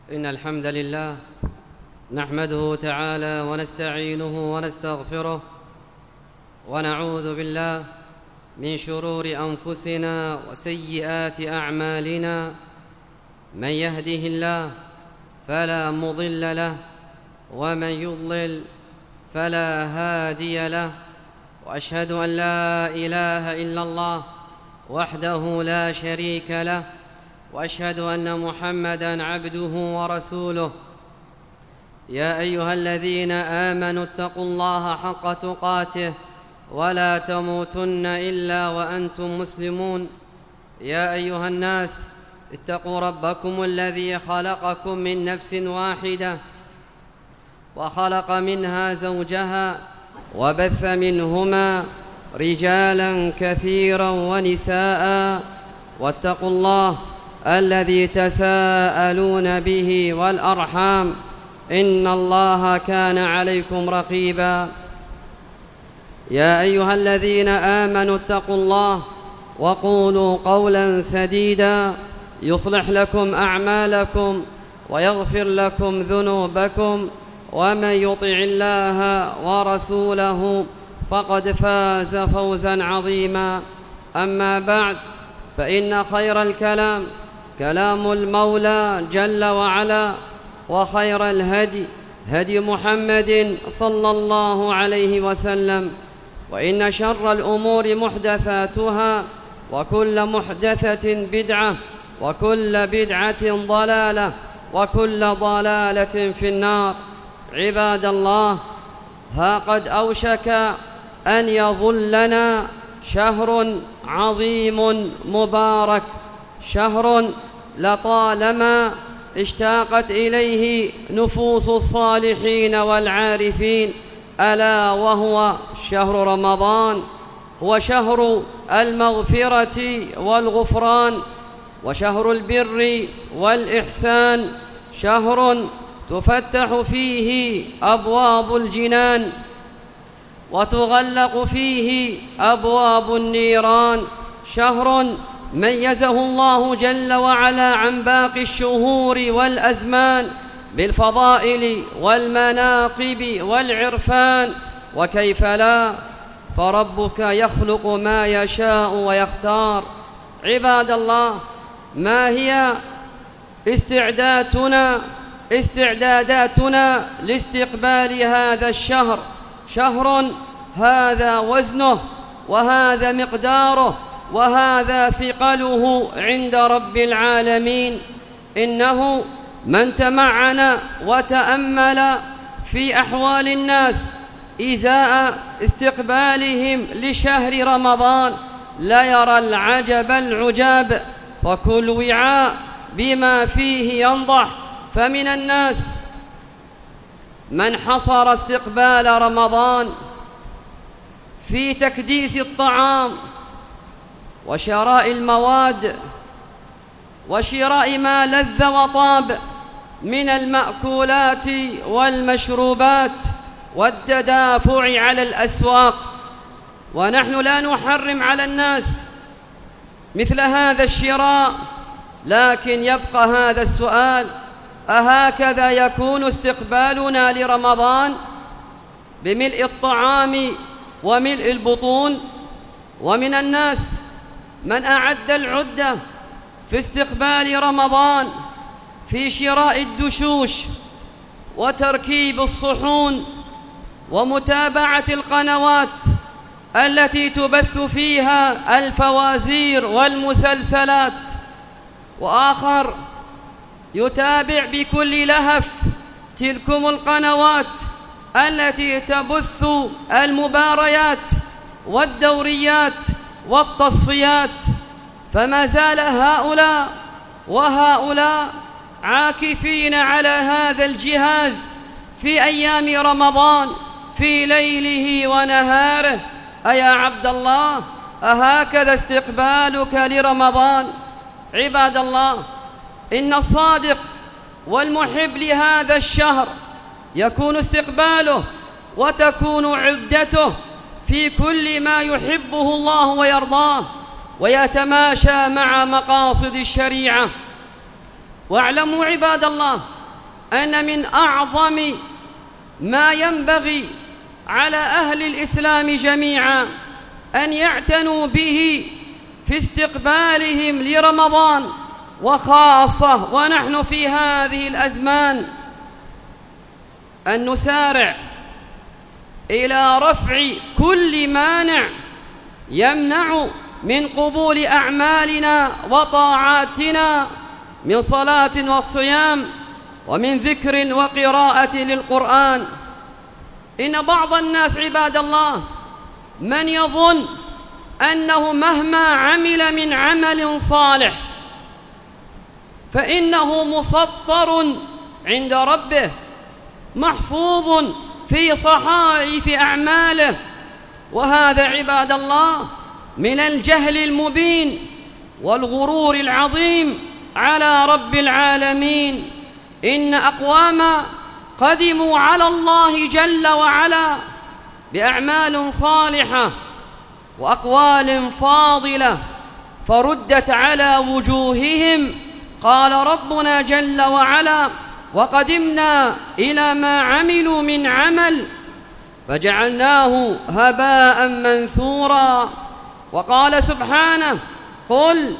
إن الحمد لله نحمده تعالى ونستعينه ونستغفره ونعوذ بالله من شرور أنفسنا وسيئات أعمالنا. من يهده الله فلا مضل له ومن يضلل فلا هادي له، وأشهد أن لا إله إلا الله وحده لا شريك له، وأشهد أن محمدًا عبده ورسوله. يا أيها الذين آمنوا اتقوا الله حق تقاته ولا تموتن إلا وأنتم مسلمون. يا أيها الناس اتقوا ربكم الذي خلقكم من نفس واحدة وخلق منها زوجها وبث منهما رجالا كثيرا ونساء، واتقوا الله الذي تساءلون به والأرحام إن الله كان عليكم رقيبا. يا أيها الذين آمنوا اتقوا الله وقولوا قولا سديدا يصلح لكم أعمالكم ويغفر لكم ذنوبكم، ومن يطع الله ورسوله فقد فاز فوزا عظيما. أما بعد، فإن خير الكلام كلام المولى جل وعلا، وخير الهدي هدي محمد صلى الله عليه وسلم، وإن شر الأمور محدثاتها، وكل محدثة بدعة، وكل بدعة ضلالة، وكل ضلالة في النار. عباد الله، ها قد أوشك أن يظلنا شهر عظيم مبارك، شهر لطالما اشتاقت إليه نفوس الصالحين والعارفين، ألا وهو شهر رمضان. هو شهر المغفرة والغفران، وشهر البر والإحسان، شهر تفتح فيه أبواب الجنان وتغلق فيه أبواب النيران، شهر ميزه الله جل وعلا عن باقي الشهور والأزمان بالفضائل والمناقب والعرفان. وكيف لا، فربك يخلق ما يشاء ويختار. عباد الله، ما هي استعداداتنا لاستقبال هذا الشهر؟ شهر هذا وزنه، وهذا مقداره، وهذا ثقله عند رب العالمين. إنه من تمعن وتأمل في أحوال الناس إزاء استقبالهم لشهر رمضان لا يرى العجب العجاب، فكل وعاء بما فيه ينضح. فمن الناس من حصر استقبال رمضان في تكديس الطعام وشراء المواد وشراء ما لذ وطاب من المأكولات والمشروبات والتدافع على الأسواق. ونحن لا نحرم على الناس مثل هذا الشراء، لكن يبقى هذا السؤال: أهكذا يكون استقبالنا لرمضان؟ بملء الطعام وملء البطون؟ ومن الناس من أعد العدة في استقبال رمضان في شراء الدشوش وتركيب الصحون ومتابعة القنوات التي تبث فيها الفوازير والمسلسلات، وآخر يتابع بكل لهف تلكم القنوات التي تبث المباريات والدوريات والتصفيات. فما زال هؤلاء وهؤلاء عاكفين على هذا الجهاز في أيام رمضان في ليله ونهاره. أيا عبد الله، أهكذا استقبالك لرمضان؟ عباد الله، إن الصادق والمحب لهذا الشهر يكون استقباله وتكون عدته في كل ما يحبه الله ويرضاه ويتماشى مع مقاصد الشريعة. واعلموا عباد الله أن من أعظم ما ينبغي على أهل الإسلام جميعا أن يعتنوا به في استقبالهم لرمضان، وخاصة ونحن في هذه الأزمان، أن نسارع إلى رفع كل مانع يمنع من قبول أعمالنا وطاعاتنا من صلاة وصيام ومن ذكر وقراءة للقرآن. إن بعض الناس عباد الله من يظن أنه مهما عمل من عمل صالح فإنه مسطر عند ربه محفوظ في صحائف أعماله، وهذا عباد الله من الجهل المبين والغرور العظيم على رب العالمين. إن أقواما قدموا على الله جل وعلا بأعمال صالحة وأقوال فاضلة فردت على وجوههم. قال ربنا جل وعلا: وقدمنا إلى ما عملوا من عمل فجعلناه هباء منثورا. وقال سبحانه: قل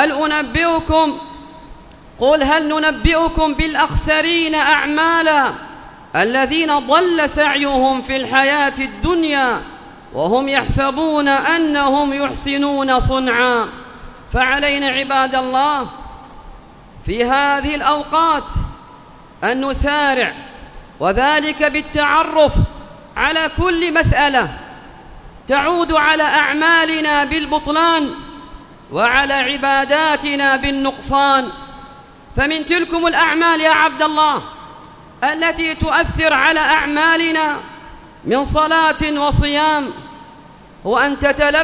هل ننبئكم بالأخسرين أعمالا الذين ضل سعيهم في الحياة الدنيا وهم يحسبون أنهم يحسنون صنعا. فعلينا عباد الله في هذه الأوقات أن نسارع، وذلك بالتعرف على كل مسألة تعود على أعمالنا بالبطلان وعلى عباداتنا بالنقصان. فمن تلكم الأعمال يا عبد الله التي تؤثر على أعمالنا من صلاة وصيام هو أن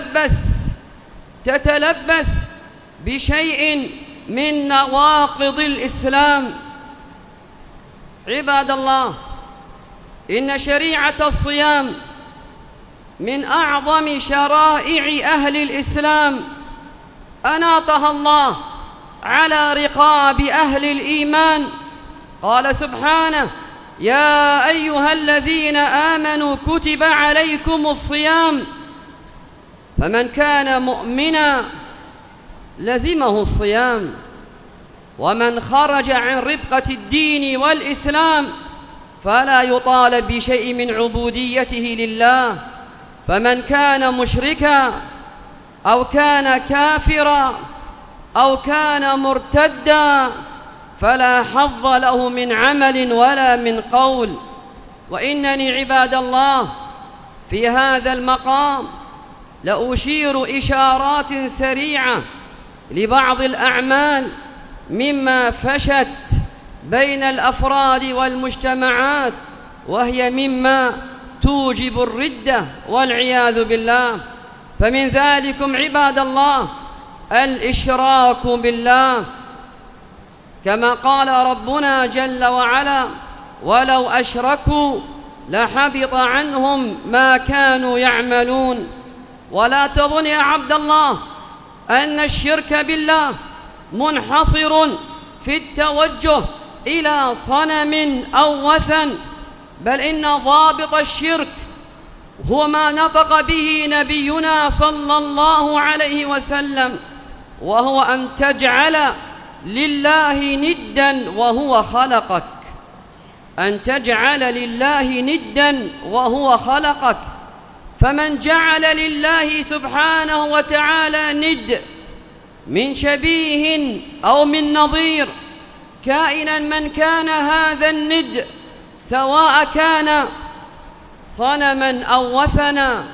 تتلبس بشيء من نواقض الإسلام. عباد الله، إن شريعة الصيام من أعظم شرائع أهل الإسلام أناطها الله على رقاب أهل الإيمان. قال سبحانه: يا أيها الذين آمنوا كتب عليكم الصيام فمن كان مؤمنا لزمه الصيام ومن خرج عن ربقة الدين والإسلام فلا يطالب بشيء من عبوديته لله. فمن كان مشركا أو كان كافرا أو كان مرتدا فلا حظ له من عمل ولا من قول. وإنني عباد الله في هذا المقام لأشير إشارات سريعة لبعض الأعمال مما فشت بين الأفراد والمجتمعات، وهي مما توجب الردة والعياذ بالله. فمن ذلكم عباد الله الإشراك بالله، كما قال ربنا جل وعلا: ولو أشركوا لحبط عنهم ما كانوا يعملون. ولا تظن يا عبد الله أن الشرك بالله منحصر في التوجه إلى صنم أو وثن، بل إن ضابط الشرك هو ما نطق به نبينا صلى الله عليه وسلم، وهو أن تجعل لله ندا وهو خلقك. أن تجعل لله ندا وهو خلقك. فمن جعل لله سبحانه وتعالى ند من شبيه أو من نظير، كائنا من كان هذا الند، سواء كان صنما أو وثنا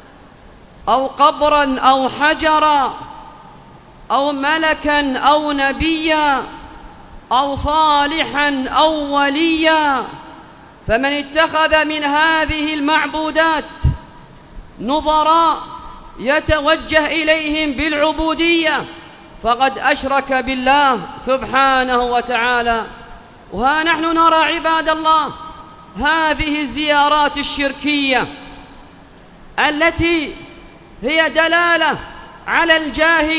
أو قبرا أو حجرا أو ملكا أو نبيا أو صالحا أو وليا، فمن اتخذ من هذه المعبودات نظراء يتوجه إليهم بالعبودية فقد أشرك بالله سبحانه وتعالى. وها نحن نرى عباد الله هذه الزيارات الشركية التي هي دلالة على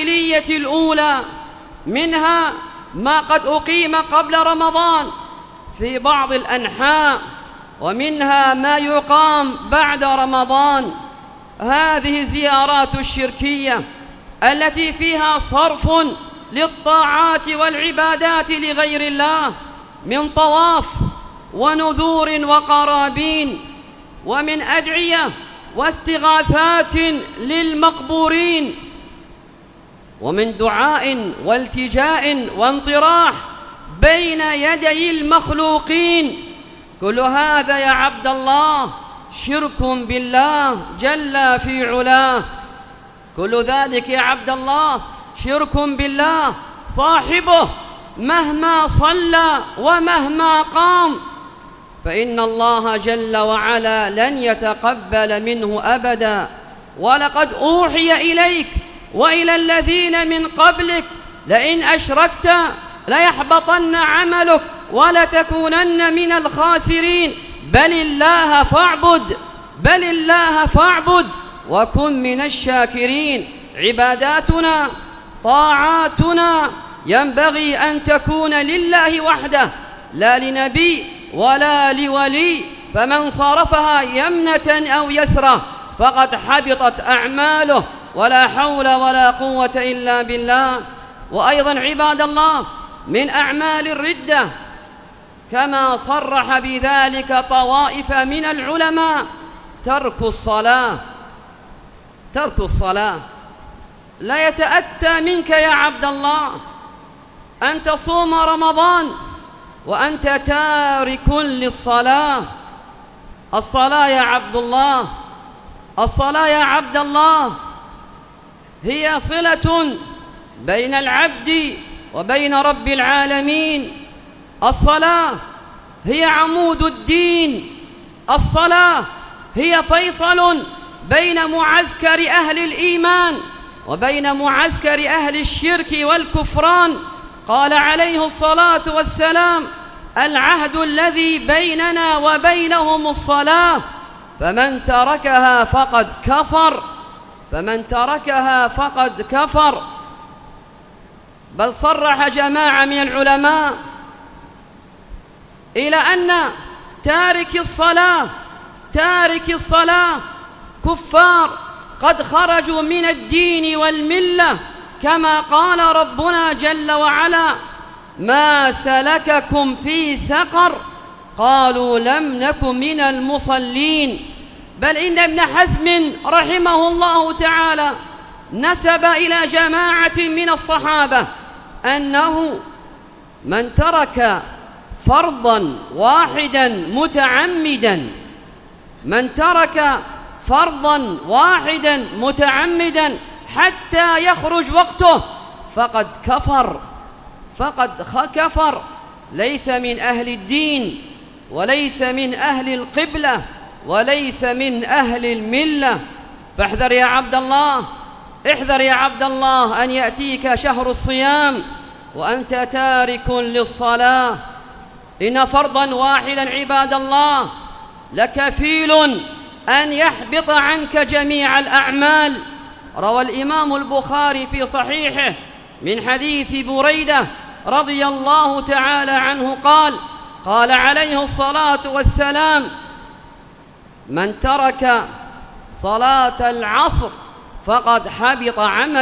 الجاهلية الأولى، منها ما قد أقيم قبل رمضان في بعض الأنحاء، ومنها ما يقام بعد رمضان. هذه الزيارات الشركية التي فيها صرف للطاعات والعبادات لغير الله من طواف ونذور وقرابين، ومن أدعية واستغاثات للمقبورين، ومن دعاء والتجاء وانطراح بين يدي المخلوقين. كل هذا يا عبد الله شرك بالله جل في علاه. كل ذلك يا عبد الله شرك بالله، صاحبه مهما صلى ومهما قام فإن الله جل وعلا لن يتقبل منه أبدا. ولقد أوحي إليك وإلى الذين من قبلك لئن أشركت ليحبطن عملك ولتكونن من الخاسرين. بل الله فاعبد وكن من الشاكرين. عباداتنا طاعاتنا ينبغي أن تكون لله وحده، لا لنبي ولا لولي، فمن صرفها يمنة أو يسرة فقد حبطت أعماله، ولا حول ولا قوة إلا بالله. وأيضا عباد الله من أعمال الردة كما صرح بذلك طوائف من العلماء ترك الصلاة. لا يتأتى منك يا عبد الله أن تصوم رمضان وأنت تارك للصلاة. الصلاة يا عبد الله هي صلة بين العبد وبين رب العالمين. الصلاة هي عمود الدين. الصلاة هي فيصل بين معسكر أهل الإيمان وبين معسكر أهل الشرك والكفران. قال عليه الصلاة والسلام: العهد الذي بيننا وبينهم الصلاة، فمن تركها فقد كفر. بل صرح جماعة من العلماء إلى أن تارك الصلاة كفار قد خرجوا من الدين والملة، كما قال ربنا جل وعلا: ما سلككم في سقر؟ قالوا لم نك من المصلين. بل إن ابن حزم رحمه الله تعالى نسب إلى جماعة من الصحابة أنه من ترك فرضا واحدا متعمدا حتى يخرج وقته فقد كفر، ليس من أهل الدين وليس من أهل القبلة وليس من أهل الملة. فاحذر يا عبد الله أن يأتيك شهر الصيام وأنت تارك للصلاة. إن فرضا واحدا عباد الله لكفيل أن يحبط عنك جميع الأعمال. روى الإمام البخاري في صحيحه من حديث بريدة رضي الله تعالى عنه قال عليه الصلاة والسلام: من ترك صلاة العصر فقد حبط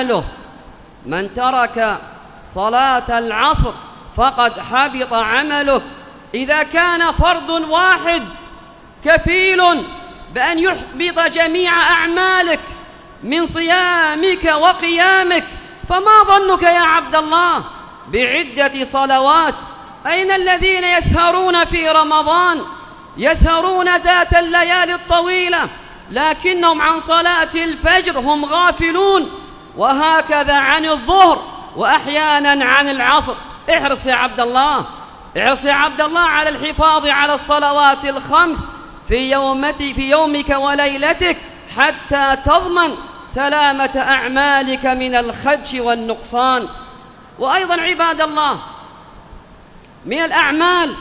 عمله. إذا كان فرض واحد كفيل بأن يحبط جميع أعمالك من صيامك وقيامك، فما ظنك يا عبد الله بعدة صلوات؟ أين الذين يسهرون في رمضان، يسهرون ذات الليالي الطويلة، لكنهم عن صلاة الفجر هم غافلون، وهكذا عن الظهر، وأحيانا عن العصر. احرص يا عبد الله على الحفاظ على الصلوات الخمس في يومك وليلتك حتى تضمن سلامة أعمالك من الخدش والنقصان. وأيضا عباد الله من الأعمال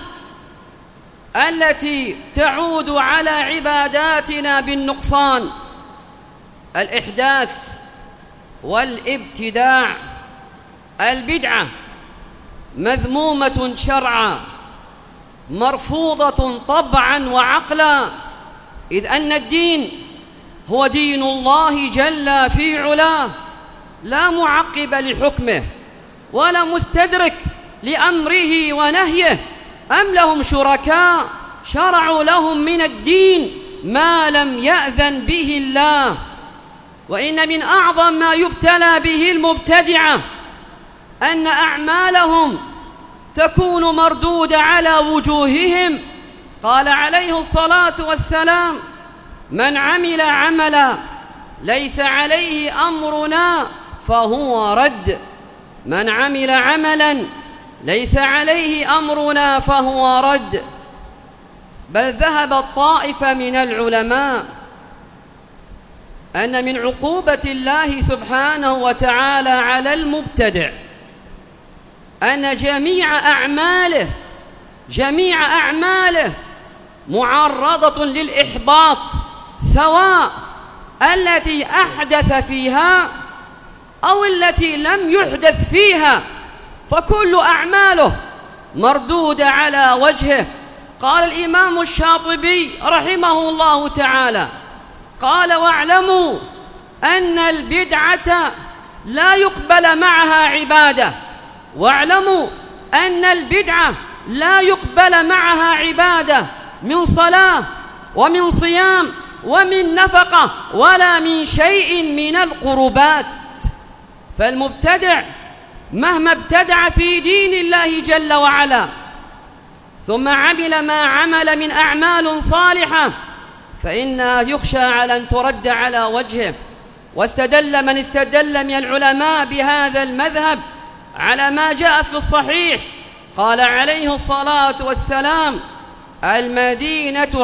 التي تعود على عباداتنا بالنقصان الإحداث والابتداع. البدعة مذمومة شرعا، مرفوضة طبعا وعقلا، إذ أن الدين هو دين الله جل في علاه، لا معقب لحكمه ولا مستدرك لأمره ونهيه. أم لهم شركاء شرعوا لهم من الدين ما لم يأذن به الله. وإن من أعظم ما يبتلى به المبتدعة أن أعمالهم تكون مردودة على وجوههم. قال عليه الصلاة والسلام: من عمل عملا ليس عليه أمرنا فهو رد. من عمل عملا ليس عليه أمرنا فهو رد. بل ذهبت طائفة من العلماء أن من عقوبة الله سبحانه وتعالى على المبتدع أن جميع أعماله معرضة للإحباط، سواء التي أحدث فيها أو التي لم يحدث فيها، فكل أعماله مردودة على وجهه. قال الإمام الشاطبي رحمه الله تعالى: قال: واعلموا أن البدعة لا يقبل معها عبادة. واعلموا أن البدعة لا يقبل معها عبادة من صلاة ومن صيام ومن نفقة ولا من شيء من القربات. فالمبتدع مهما ابتدع في دين الله جل وعلا ثم عمل ما عمل من أعمال صالحة فإنها يخشى على أن ترد على وجهه. واستدل من استدل من العلماء بهذا المذهب على ما جاء في الصحيح. قال عليه الصلاة والسلام: المدينة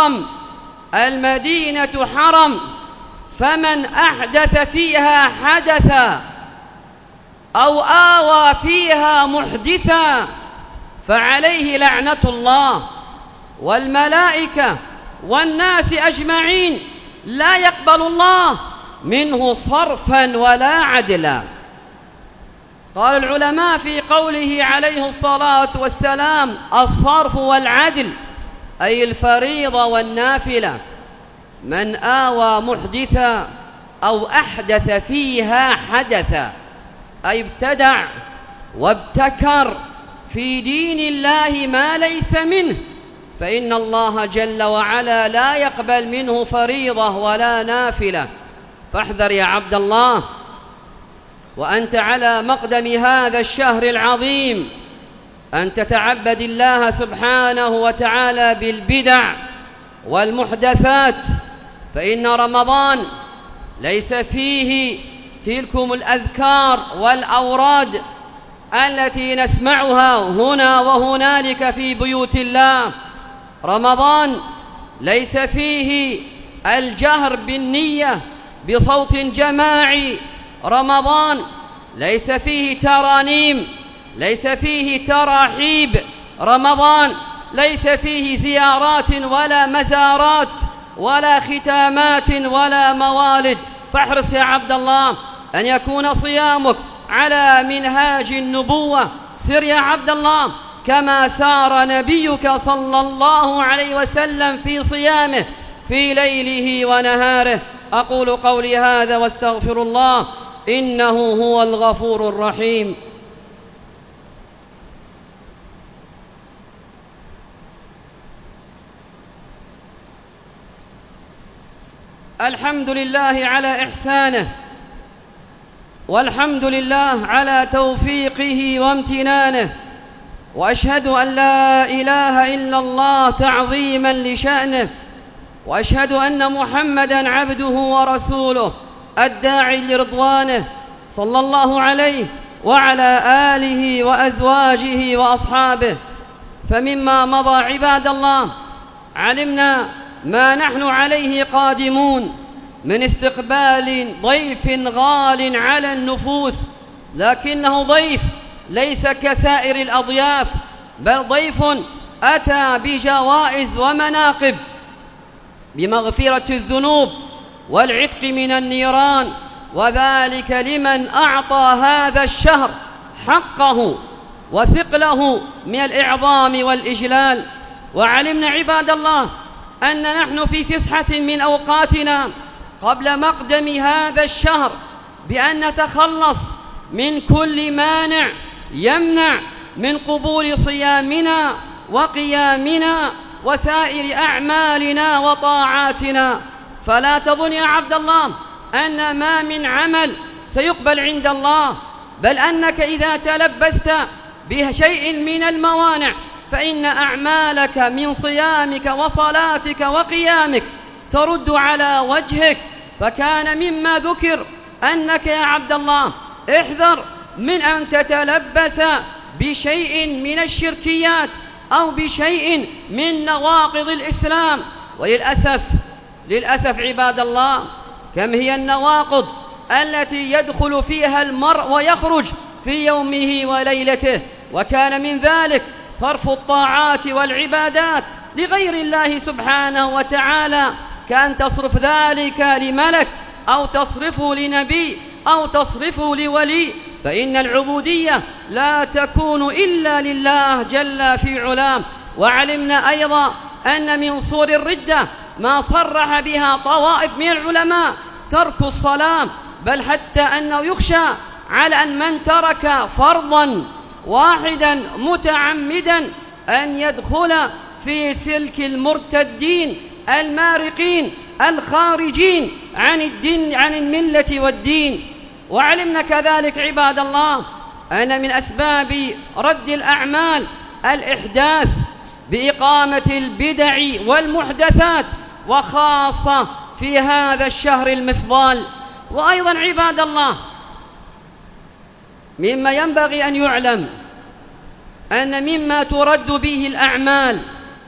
حرم، فمن أحدث فيها حدثا أو آوى فيها محدثا فعليه لعنة الله والملائكة والناس أجمعين، لا يقبل الله منه صرفا ولا عدلا. قال العلماء في قوله عليه الصلاة والسلام: الصرف والعدل أي الفريضة والنافلة. من آوى محدثا أو أحدث فيها حدثا أي ابتدع وابتكر في دين الله ما ليس منه، فإن الله جل وعلا لا يقبل منه فريضة ولا نافلة. فاحذر يا عبد الله وأنت على مقدم هذا الشهر العظيم أن تتعبد الله سبحانه وتعالى بالبدع والمحدثات، فإن رمضان ليس فيه تلكم الأذكار والأوراد التي نسمعها هنا وهنالك في بيوت الله. رمضان ليس فيه الجهر بالنية بصوت جماعي. رمضان ليس فيه ترانيم، ليس فيه تراحيب. رمضان ليس فيه زيارات ولا مزارات ولا ختامات ولا موالد. فاحرص يا عبد الله أن يكون صيامك على منهاج النبوة. سر يا عبد الله كما سار نبيك صلى الله عليه وسلم في صيامه في ليله ونهاره. أقول قولي هذا واستغفر الله إنه هو الغفور الرحيم. الحمد لله على إحسانه، والحمد لله على توفيقه وامتنانه، وأشهد أن لا إله إلا الله تعظيما لشأنه، وأشهد أن محمدا عبده ورسوله الداعي لرضوانه صلى الله عليه وعلى آله وأزواجه وأصحابه. فمما مضى عباد الله علمنا ما نحن عليه قادمون من استقبال ضيف غال على النفوس، لكنه ضيف ليس كسائر الأضياف، بل ضيف أتى بجوائز ومناقب، بمغفرة الذنوب والعتق من النيران، وذلك لمن أعطى هذا الشهر حقه وثقله من الإعظام والإجلال. وعلمنا عباد الله أن نحن في فسحة من أوقاتنا قبل مقدم هذا الشهر بأن نتخلص من كل مانع يمنع من قبول صيامنا وقيامنا وسائر أعمالنا وطاعاتنا. فلا تظن يا عبد الله أن ما من عمل سيقبل عند الله، بل أنك إذا تلبست بشيء من الموانع فإن أعمالك من صيامك وصلاتك وقيامك ترد على وجهك. فكان مما ذكر أنك يا عبد الله احذر من أن تتلبس بشيء من الشركيات أو بشيء من نواقض الإسلام. للأسف عباد الله كم هي النواقض التي يدخل فيها المرء ويخرج في يومه وليلته، وكان من ذلك صرف الطاعات والعبادات لغير الله سبحانه وتعالى، كأن تصرف ذلك لملك أو تصرفه لنبي أو تصرفه لولي، فإن العبودية لا تكون إلا لله جل في علام. وعلمنا أيضا أن من صور الردة ما صرح بها طوائف من العلماء ترك الصلاة، بل حتى أنه يخشى على أن من ترك فرضا واحدا متعمدا أن يدخل في سلك المرتدين المارقين الخارجين عن الدين عن الملة والدين. وعلمنا كذلك عباد الله أن من أسباب رد الأعمال الإحداث بإقامة البدع والمحدثات، وخاصة في هذا الشهر المفضال. وأيضا عباد الله مما ينبغي أن يعلم أن مما ترد به الأعمال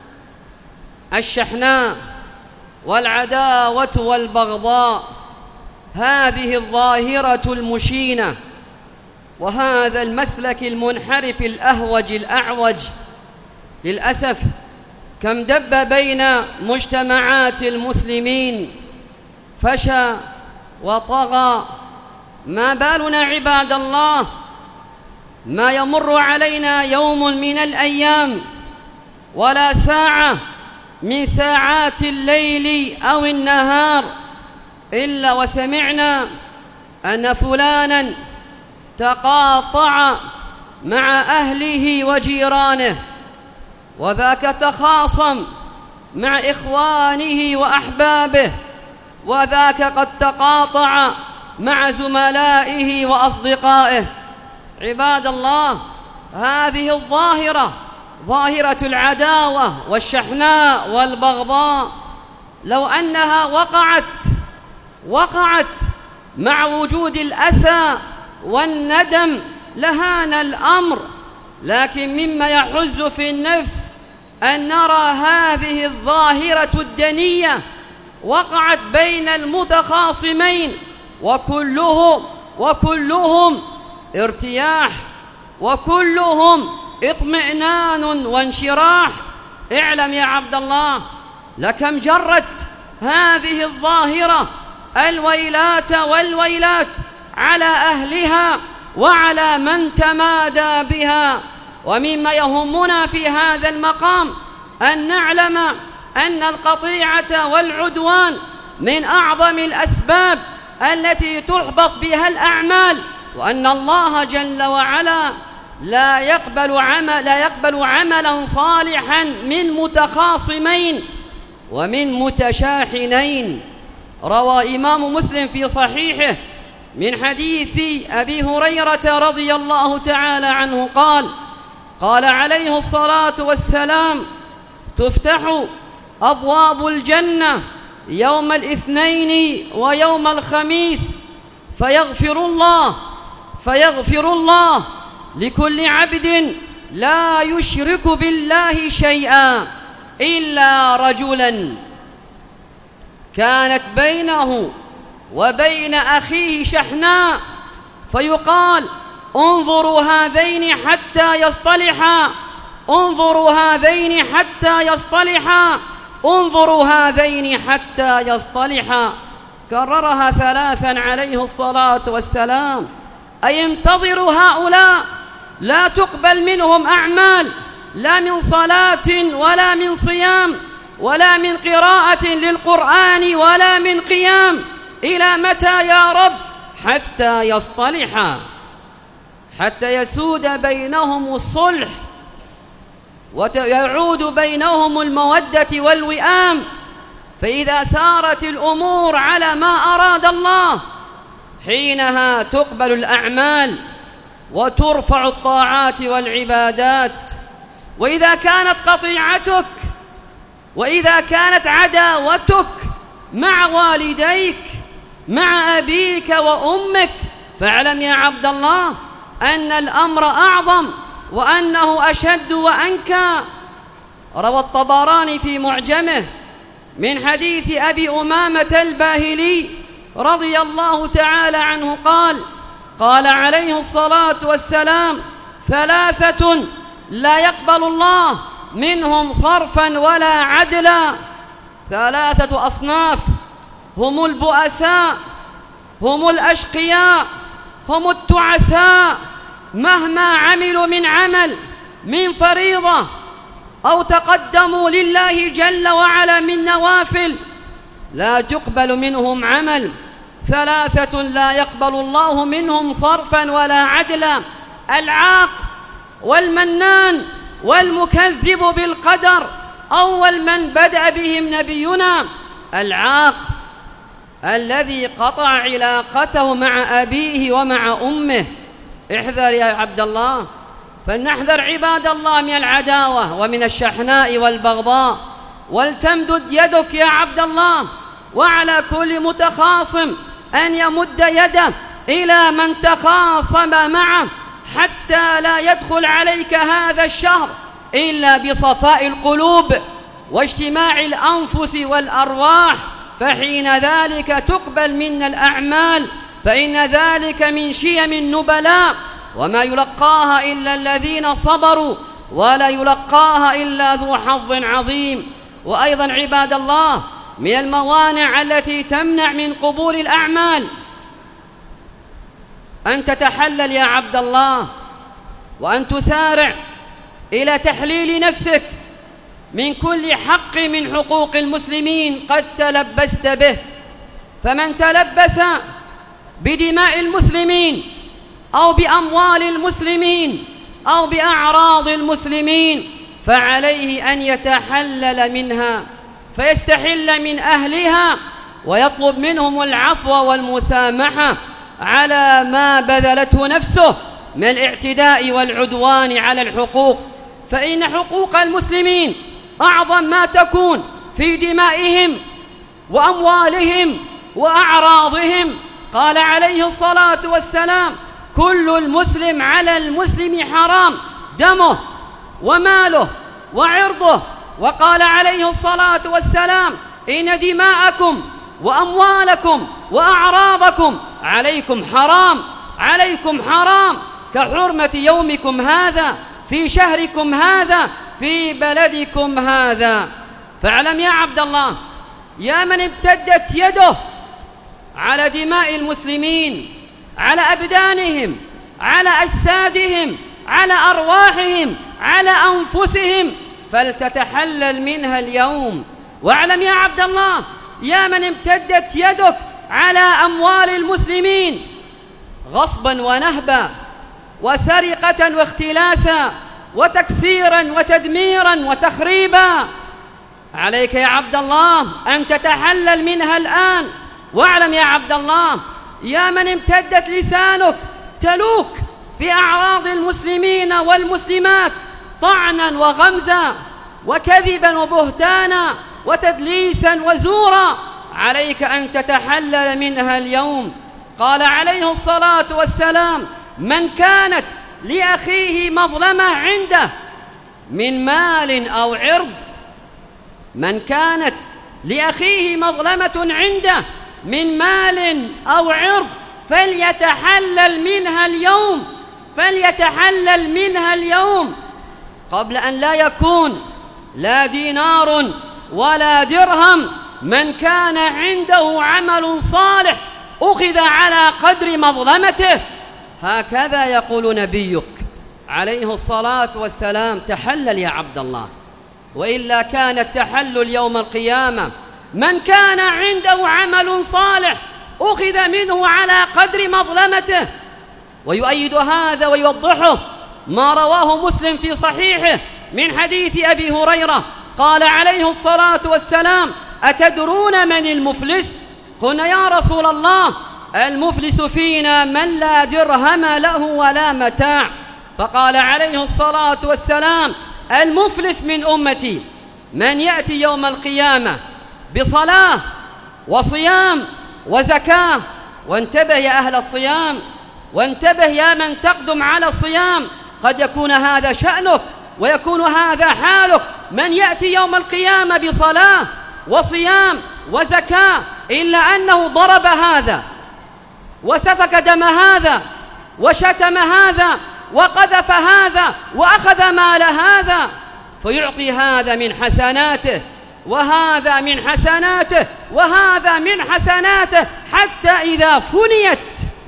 الشحناء والعداوة والبغضاء، هذه الظاهرة المشينة وهذا المسلك المنحرف الأهوج الأعوج. للأسف كم دب بين مجتمعات المسلمين فشى وطغى. ما بالنا عباد الله ما يمر علينا يوم من الأيام ولا ساعة من ساعات الليل أو النهار إلا وسمعنا أن فلانا تقاطع مع أهله وجيرانه، وذاك تخاصم مع إخوانه وأحبابه، وذاك قد تقاطع مع زملائه وأصدقائه. عباد الله هذه الظاهرة ظاهرة العداوة والشحناء والبغضاء لو أنها وقعت مع وجود الأسى والندم لهان الأمر، لكن مما يحز في النفس أن نرى هذه الظاهرة الدنية وقعت بين المتخاصمين وكلهم ارتياح وكلهم اطمئنان وانشراح. اعلم يا عبد الله لكم جرت هذه الظاهرة الويلات والويلات على أهلها وعلى من تمادى بها. ومما يهمنا في هذا المقام أن نعلم أن القطيعة والعدوان من أعظم الأسباب التي تحبط بها الأعمال، وأن الله جل وعلا لا يقبل عملا صالحا من متخاصمين ومن متشاحنين. روى إمام مسلم في صحيحه من حديث أبي هريرة رضي الله تعالى عنه قال عليه الصلاة والسلام: تفتح أبواب الجنة يوم الاثنين ويوم الخميس فيغفر الله لكل عبد لا يشرك بالله شيئا إلا رجلا كانت بينه وبين أخيه شحناء، فيقال: انظروا هذين حتى يصطلحا، انظروا هذين حتى يصطلحا، انظروا هذين حتى يصطلحا. كررها 3 عليه الصلاة والسلام. أي انتظروا هؤلاء لا تقبل منهم أعمال، لا من صلاة ولا من صيام ولا من قراءة للقرآن ولا من قيام. إلى متى يا رب؟ حتى يصطلحا، حتى يسود بينهم الصلح ويعود بينهم المودة والوئام. فإذا سارت الأمور على ما أراد الله حينها تقبل الأعمال وترفع الطاعات والعبادات. وإذا كانت قطيعتك وإذا كانت عداوتك مع والديك مع أبيك وأمك فاعلم يا عبد الله أن الأمر أعظم وأنه أشد وأنكى. روى الطبراني في معجمه من حديث أبي أمامة الباهلي رضي الله تعالى عنه قال عليه الصلاة والسلام: ثلاثة لا يقبل الله منهم صرفا ولا عدلا. ثلاثة أصناف: هم البؤساء، هم الأشقياء، هم التعساء، مهما عملوا من عمل من فريضة أو تقدموا لله جل وعلا من نوافل لا تقبل منهم عمل. ثلاثة لا يقبل الله منهم صرفا ولا عدلا: العاق والمنان والمكذب بالقدر. أول من بدأ بهم نبينا العاق الذي قطع علاقته مع أبيه ومع أمه. احذر يا عبد الله، فلنحذر عباد الله من العداوة ومن الشحناء والبغضاء. ولتمدد يدك يا عبد الله، وعلى كل متخاصم أن يمد يده إلى من تخاصم معه حتى لا يدخل عليك هذا الشهر إلا بصفاء القلوب واجتماع الأنفس والأرواح، فحين ذلك تقبل منا الأعمال، فإن ذلك من شيم النبلاء، وما يلقاها إلا الذين صبروا ولا يلقاها إلا ذو حظ عظيم. وأيضا عباد الله من الموانع التي تمنع من قبول الأعمال أن تتحلل يا عبد الله، وأن تسارع إلى تحليل نفسك من كل حق من حقوق المسلمين قد تلبست به. فمن تلبس بدماء المسلمين أو بأموال المسلمين أو بأعراض المسلمين فعليه أن يتحلل منها، فيستحل من أهلها ويطلب منهم العفو والمسامحة على ما بذلته نفسه من الاعتداء والعدوان على الحقوق. فإن حقوق المسلمين أعظم ما تكون في دمائهم وأموالهم وأعراضهم. قال عليه الصلاة والسلام: كل المسلم على المسلم حرام دمه وماله وعرضه. وقال عليه الصلاة والسلام: إن دماءكم وأموالكم وأعراضكم عليكم حرام، عليكم حرام كحرمة يومكم هذا في شهركم هذا في بلدكم هذا. فاعلم يا عبد الله يا من امتدت يده على دماء المسلمين، على أبدانهم، على أجسادهم، على أرواحهم، على أنفسهم، فلتتحلل منها اليوم. واعلم يا عبد الله يا من امتدت يدك على أموال المسلمين غصبا ونهبا وسرقة واختلاسا وتكسيرا وتدميرا وتخريبا، عليك يا عبد الله أن تتحلل منها الآن. واعلم يا عبد الله يا من امتدت لسانك تلوك في أعراض المسلمين والمسلمات طعنا وغمزا وكذبا وبهتانا وتدليسا وزورا، عليك أن تتحلل منها اليوم. قال عليه الصلاة والسلام: من كانت لأخيه مظلمة عنده من مال أو عرض، من كانت لأخيه مظلمة عنده من مال أو عرض فليتحلل منها اليوم، فليتحلل منها اليوم قبل أن لا يكون لا دينار ولا درهم. من كان عنده عمل صالح أخذ على قدر مظلمته، هكذا يقول نبيك عليه الصلاة والسلام: تحلل يا عبد الله، وإلا كان التحلل يوم القيامة من كان عنده عمل صالح أخذ منه على قدر مظلمته. ويؤيد هذا ويوضحه ما رواه مسلم في صحيحه من حديث أبي هريرة قال عليه الصلاة والسلام: أتدرون من المفلس؟ قلنا: يا رسول الله، المفلس فينا من لا درهم له ولا متاع. فقال عليه الصلاة والسلام: المفلس من أمتي من يأتي يوم القيامة بصلاة وصيام وزكاة. وانتبه يا أهل الصيام، وانتبه يا من تقدم على الصيام، قد يكون هذا شأنك ويكون هذا حالك. من يأتي يوم القيامة بصلاة وصيام وزكاة إلا أنه ضرب هذا وسفك دم هذا وشتم هذا وقذف هذا وأخذ مال هذا، فيعطي هذا من حسناته وهذا من حسناته وهذا من حسناته، حتى إذا فنيت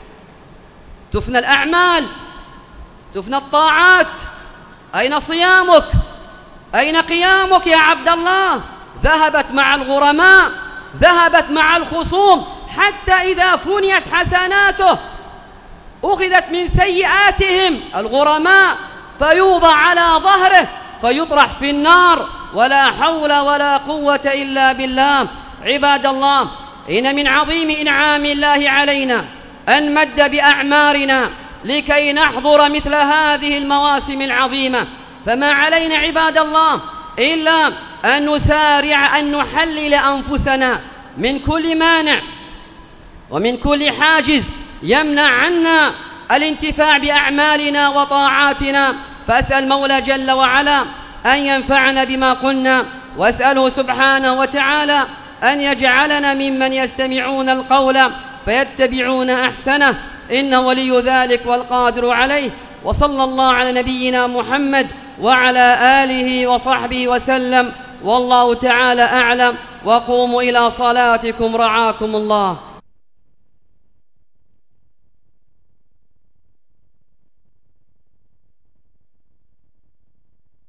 تفنى الأعمال، تفنى الطاعات. أين صيامك؟ أين قيامك يا عبد الله؟ ذهبت مع الغرماء، ذهبت مع الخصوم، حتى إذا فنيت حسناته أخذت من سيئاتهم الغرماء فيوضع على ظهره فيطرح في النار، ولا حول ولا قوة إلا بالله. عباد الله، إن من عظيم إنعام الله علينا أن مد بأعمارنا لكي نحضر مثل هذه المواسم العظيمة، فما علينا عباد الله إلا أن نسارع أن نحلل أنفسنا من كل مانع ومن كل حاجز يمنع عنا الانتفاع بأعمالنا وطاعاتنا. فأسأل مولى جل وعلا أن ينفعنا بما قلنا، وأسأله سبحانه وتعالى أن يجعلنا ممن يستمعون القول فيتبعون أحسنه، إنه ولي ذلك والقادر عليه. وصلى الله على نبينا محمد وعلى آله وصحبه وسلم، والله تعالى أعلم. وقوموا إلى صلاتكم رعاكم الله.